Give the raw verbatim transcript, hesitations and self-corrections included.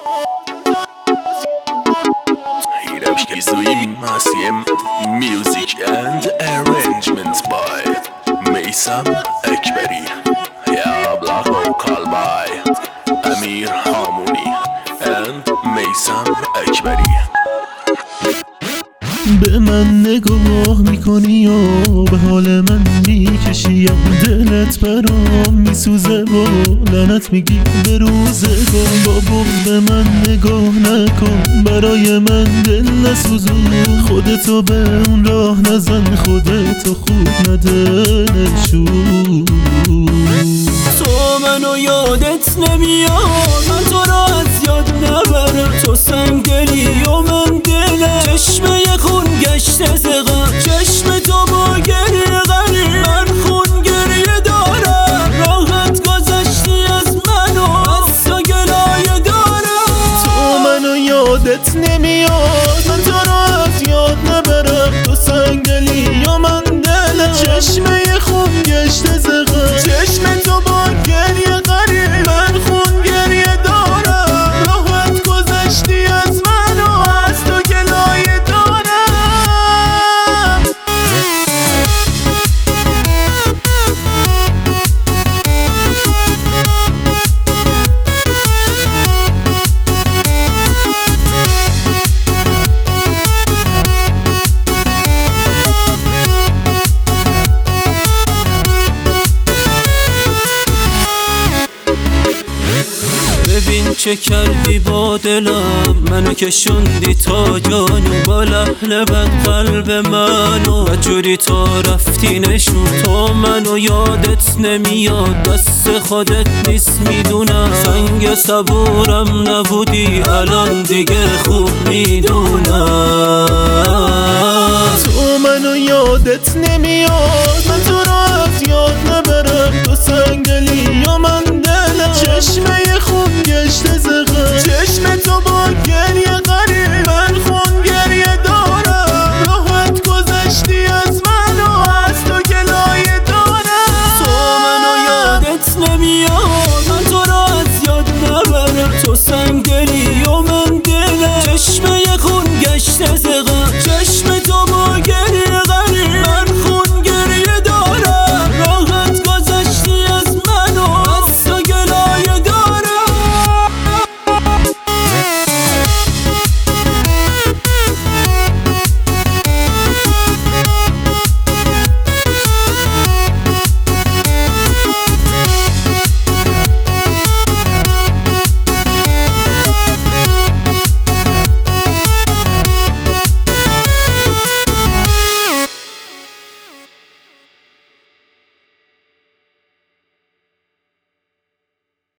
Music and arrangements by Meysam Ekberi. Yeah, black vocal by Amir Hamuni and Meysam Ekberi. به من نگاه میکنی و به حال من میکشیم، دلت برام میسوزه و لعنت میگی به روزگار. بابا به من نگاه نکن، برای من دل نسوزون، خودتو به اون راه نزن، خودتو خوب نده نشون. تو منو یادت نمیاد، من تو را از یاد نبرم، تو سنگلی و من دلم، چشمه خون گشته زغم، چشم تو با گریه غریب، من خون گریه دارم، راحت گذشتی از منو از تو گلایه دارم. تو منو یادت نمیاد، من تو را از یاد نبرم، تو سنگلی و من دلم، چشمه خون گشته زغم، چشم تو با گریه غریب، من خون گریه دارم، راحت گذشتی از منو از تو گلایه دارم. ببین چه کردی با دلم، منو کشوندی تا جانو، با لحن بد قلب منو و جوری تا رفتی نشون. تو منو یادت نمیاد، دست خودت نیست میدونم، سنگ صبورم نبودی الان دیگه خوب میدونم. تو منو یادت نمیاد، من تو را